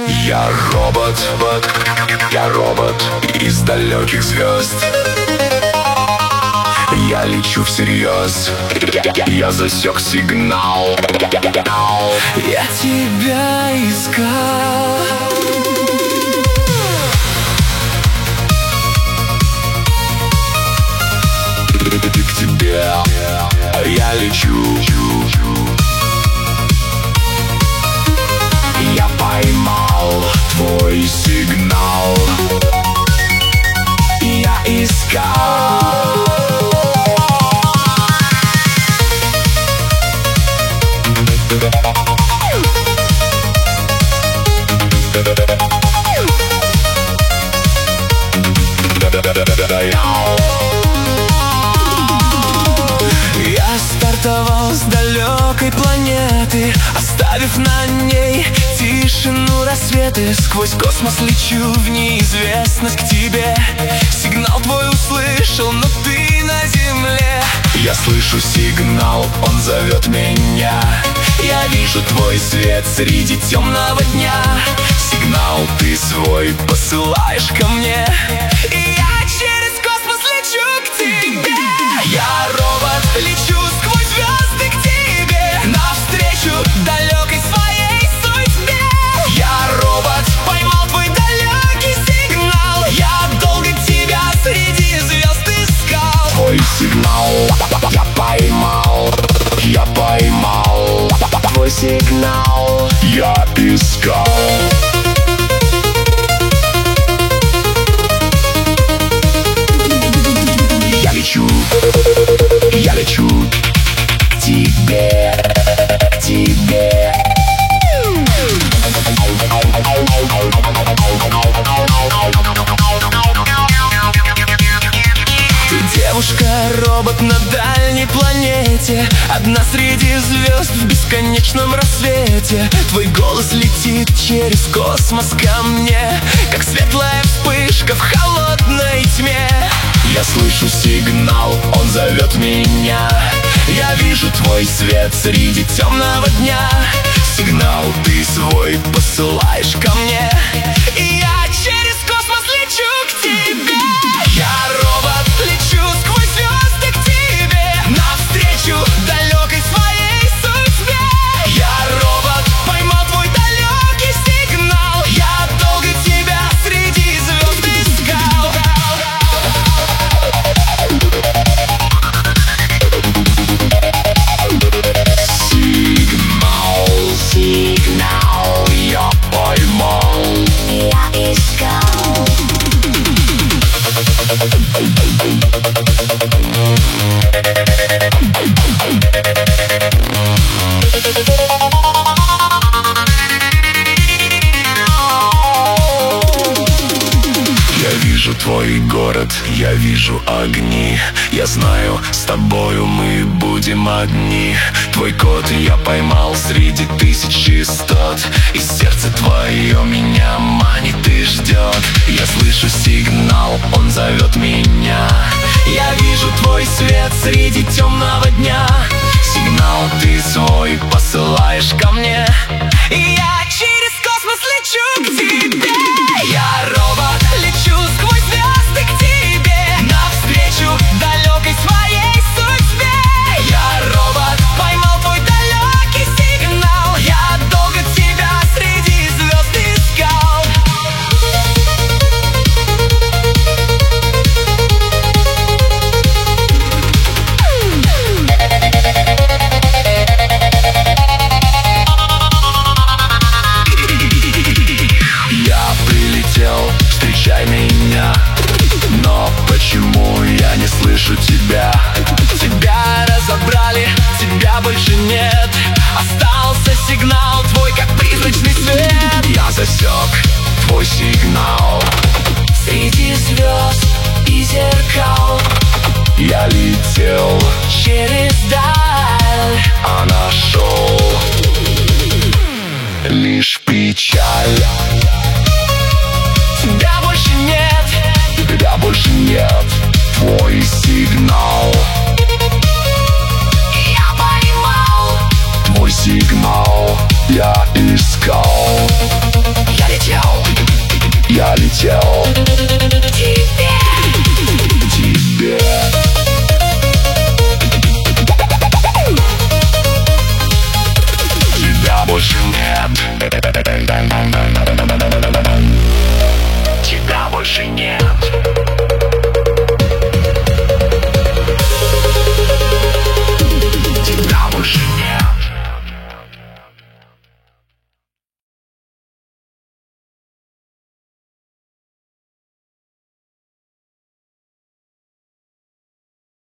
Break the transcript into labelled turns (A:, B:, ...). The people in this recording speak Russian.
A: Я робот из далеких звезд. Я лечу всерьез, я засек сигнал. Я тебя искал. К тебе я лечу. Я поймал твой сигнал. Я искал. Я стартовал с далекой планеты, оставив на ней тишину рассветы. Сквозь космос лечу в неизвестность к тебе. Сигнал твой услышал, но ты на земле. Я слышу сигнал, он зовет меня. Я вижу твой свет среди темного дня. Сигнал ты свой посылаешь ко мне, и я через космос лечу к тебе. Я робот, лечу сквозь звезды к тебе, навстречу далекой своей судьбе. Я робот, поймал твой далекий сигнал. Я долго тебя среди звезд искал. Твой сигнал я поймал. Я поймал твой сигнал. Я искал. Я лечу к тебе, к тебе. Ты девушка-робот на дальней планете, одна среди звезд в бесконечном рассвете. Твой голос летит через космос ко мне, как светлая вспышка в холодной тьме. Я слышу сигнал, он зовет меня. Я вижу твой свет среди темного дня. Сигнал ты свой посылаешь ко мне, и я через космос лечу к тебе. Я робот, лечу сквозь звезды к тебе, навстречу далекой своей судьбе. Я робот, поймал твой далекий сигнал. Я долго тебя среди звезд искал. Сигнал я поймал. Я искал. Я вижу твой город, я вижу огни. Я знаю, с тобою мы будем одни. Твой код я поймал среди тысяч частот, и сердце твое меня манит и ждет. Я слышу сигнал, он зовет меня. Я вижу твой свет среди темного дня. Сигнал ты свой посылаешь ко мне, и я через космос лечу к тебе. Я робот, лечу сквозь звезды к тебе, навстречу далекой своей судьбе. Я робот, поймал твой далекий сигнал. Я долго тебя среди звезд искал. Я прилетел, встречай меня. Но почему я не слышу тебя? Тебя разобрали, тебя больше нет. Остался сигнал твой, как призрачный свет. Я засек твой сигнал среди звезд и зеркал. Я летел через даль, а нашел лишь печаль. Тебя больше нет, тебя больше нет. Твой сигнал я поймал. Твой сигнал я